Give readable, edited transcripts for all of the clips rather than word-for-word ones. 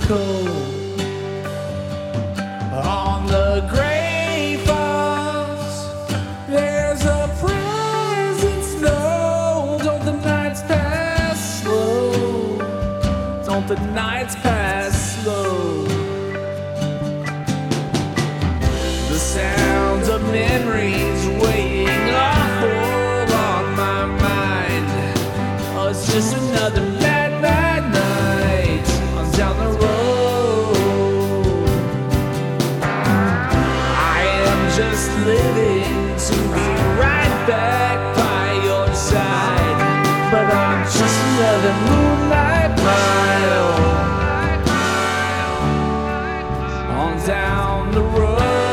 cold. On the gray falls, there's a present snow. Don't the nights pass slow? Don't the nights pass slow? The sounds of memories weighing a hold on my mind. Oh, it's just another mad, mad night on down the road. I am just living to be right back by your side, but I'm just another moonlight mile on down the road.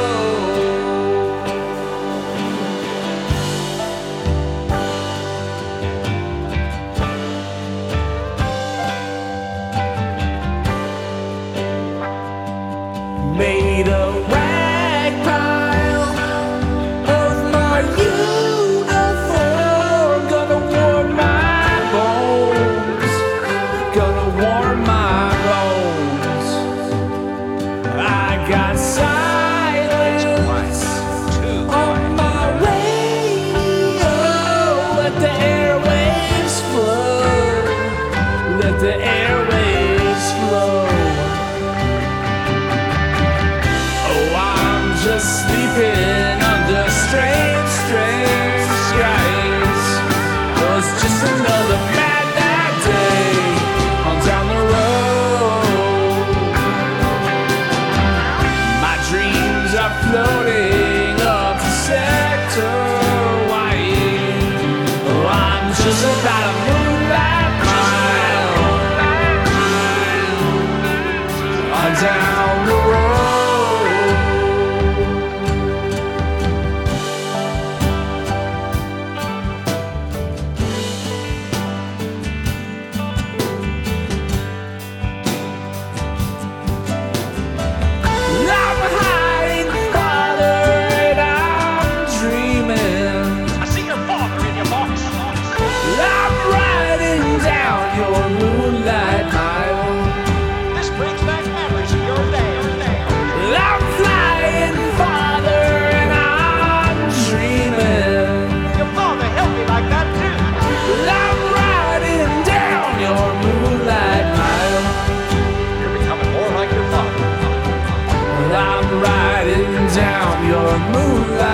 Made a rag pile of my uniform, gonna warm my bones, gonna warm my bones. I got silence on my radio. Let the airwaves flow, let the airwaves flow. Just sleeping under strange, strange skies. Oh, it's just another mad, mad day on down the road. My dreams are floating up to Sector White. Oh, I'm just about a moonlight mile on down the road. I'm riding down your moonlight.